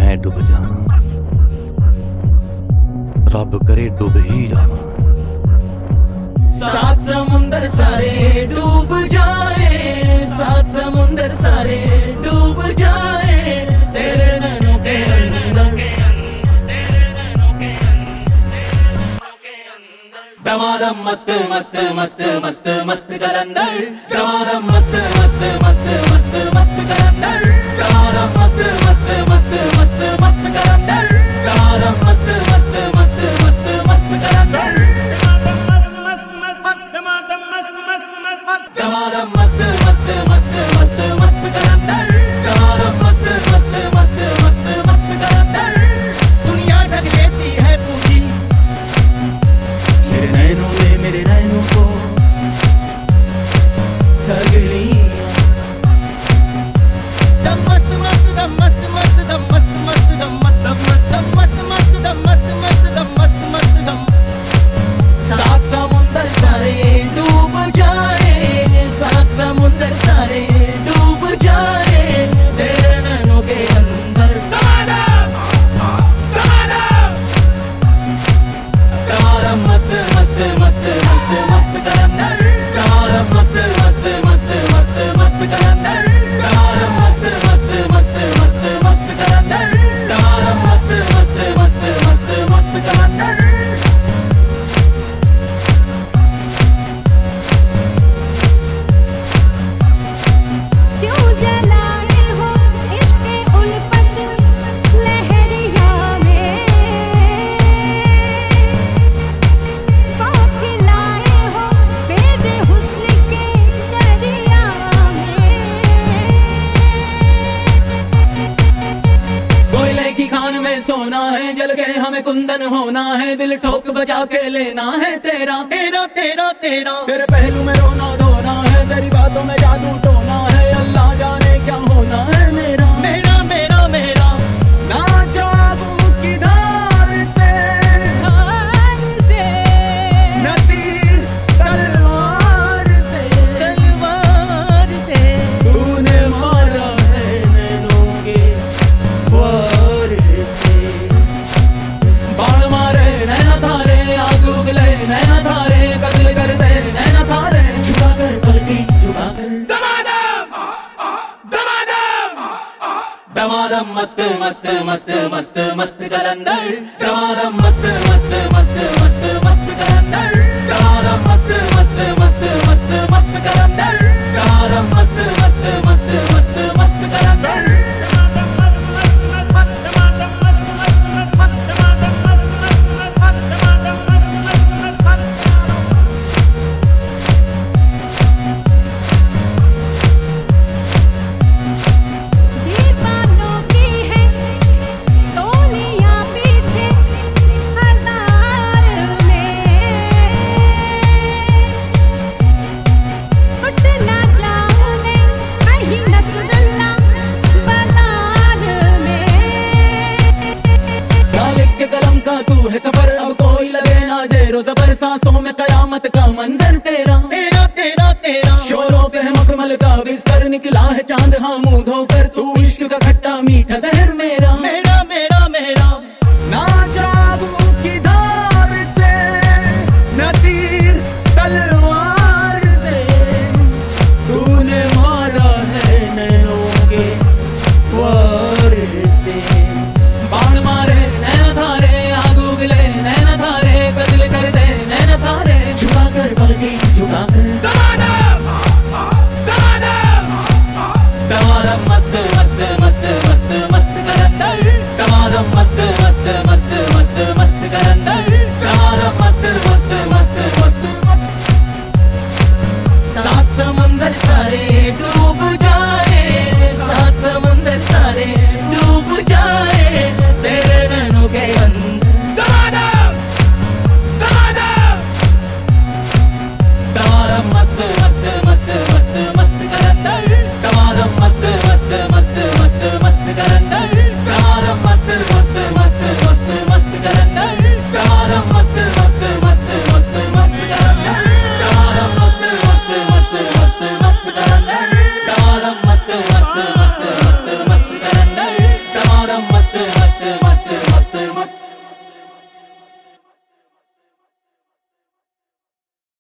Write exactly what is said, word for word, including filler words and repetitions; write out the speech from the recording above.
मैं डूब जावां, रब करे डूब ही जावां। सात समुंदर सारे डूब जाए, सात समुंदर सारे डूब जाए तेरे नैनों के अंदर। दमादम मस्त मस्त मस्त मस्त मस्त कलंदर, दमादम मस्त मस्त मस्त मस्त मस्त कलंदर, दमादम मस्त मस्त मस्त मस्त मस्त कलंदर, दमादम मस्त मस्त मस्त मस्त मस्त कलंदर, दमादम मस्त मस्त मस्त मस्त मस्त कलंदर, दमादम मस्त मस्त मस्त मस्त मस्त कलंदर। दुनिया ढक लेती है पूरी मेरे नैनों ने, मेरे नैनों को ठग लिया। दम मस्त मस्त दम मस्त मस्त दम मस्त मस्त दम मस्त मस्त दम मस्त मस्त दम मस्त मस्त दम मस्त मस्त दम। सात समुंदर सारे डूब जाए, सात समुंदर सारे डूब जाए तेरे नैनों के अंदर। दमादम दमादम मस्त मस्त मस्त मस्त मस्त कलंदर, दमादम मस्त मस्त मस्त मस्त मस्त कलंदर, दमादम मस्त मस्त मस्त मस्त मस्त कलंदर, दमादम मस्त मस्त मस्त मस्त मस्त कलंदर। क्यों जलाए हो इश्क़े उल्फत लहरिया में, खिलाए हो बेद हुस्न के दरिया में। कोयले की खान में सोना है, जल के हमें कुंदन होना है, दिल ठोक बजा के लेना है तेरा तेरा तेरा तेरा। तेरे पहलू में रोना धोना है, तेरी बातों में जादू टोना है, अल्लाह जाने क्या होना है मेरा मेरा मेरा मेरा। ना जादू की धार से, हार से न तीर तलवार से, तलवार से तूने मारा है नैनों के वार से। बाण मारे नैना थारे, आग उगले नैना थारे, कत्ल कर दे नैना थारे, झुका कर पलकी झुका कर। दमादम दमादम दमादम मस्त मस्त मस्त मस्त मस्त कलंदर, दमादम मस्त मस्त मस्त मस्त मस्त कलंदर, दमादम मस्त मस्त मस्त मस्त मस्त कलंदर, दमादम मस्त मस्त मस्त मस्त मस्त कलंदर। दीवानों की है टोलियां पीछे हजार में, उठ ना जाऊं मैं कहीं नसरुल्ला बाजार में। क्या लिख के कलम का तू है सफर, अब कोई लगे ना जेरो जबर, सांसों में कयामत का मंजर तेरा तेरा तेरा तेरा। शोरों पे है मखमल का बिस्तर, निकला है चांद हाँ मुंह धोकर, तू इश्क का खट्टा मीठा जहर मेरा मेरा मेरा मेरा। ना जादू की धार से, न तीर तलवार से, तूने मारा है नैनों के वार से। बाण मारे नैना थारे, आग उगले नैना थारे, कत्ल कर दे नैना थारे, झुका कर पलकी झुका कर।